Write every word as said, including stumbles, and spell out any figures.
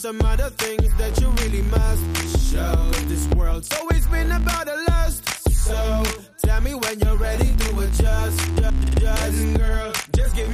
some other things that you really must show. This world's always been about a